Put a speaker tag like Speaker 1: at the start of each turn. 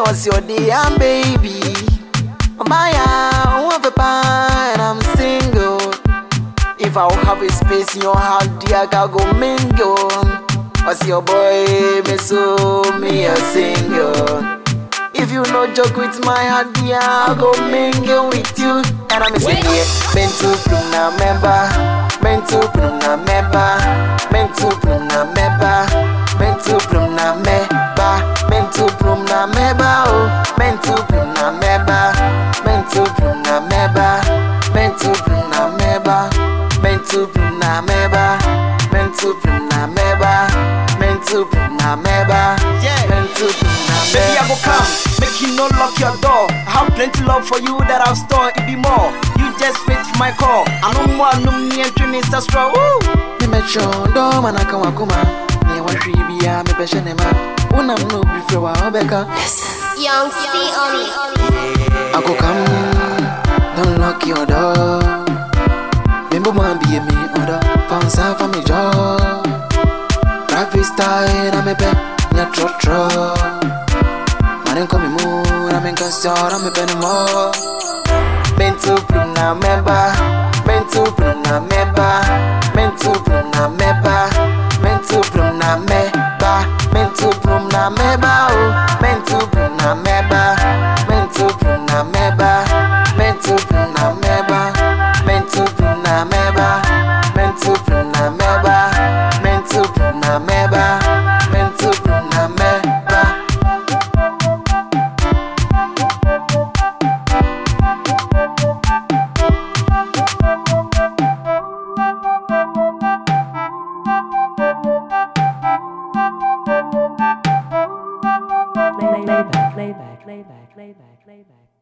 Speaker 1: was your day, I'm baby. Maya, one papa, and I'm single. If I will have a space in your heart, dear, I can go mingle. What's your boy, me so me a single. If you no joke with my heart, dear, I'll go mingle with you. And I'm saying, men to plum na member, men to plum na member, men to plum na member, men to plum na member, men to plum na member, oh, men to plum na member, men to plum na member, men to plum na member, men to plum na member, men to plum na member, men to plum na member, men to plum na member.
Speaker 2: Baby, I go come, make you no lock your door. I have plenty love for you that I'll store, it be more. You just wait for my call. I no more, no me entering is a straw.
Speaker 1: Me make sure, do man I come akuma. Me wa shibia, me peshe nema. Una no before wa obeka.
Speaker 3: Young C on it.
Speaker 1: I go come, don't lock your door. Remember man be me order, found some for me job. Private style, I'm a pet, ya tro. Man come me moon, I'm in concern, I'm a penny more. Men to plum na member, men to plum na member, men to plum na member, men to plum na member, men to plum na member, oh, men to plum na member, men to plum na member, men to plum na member, men to plum na member, men to plum na member, men to plum na member, men to plum na member.
Speaker 4: Playback.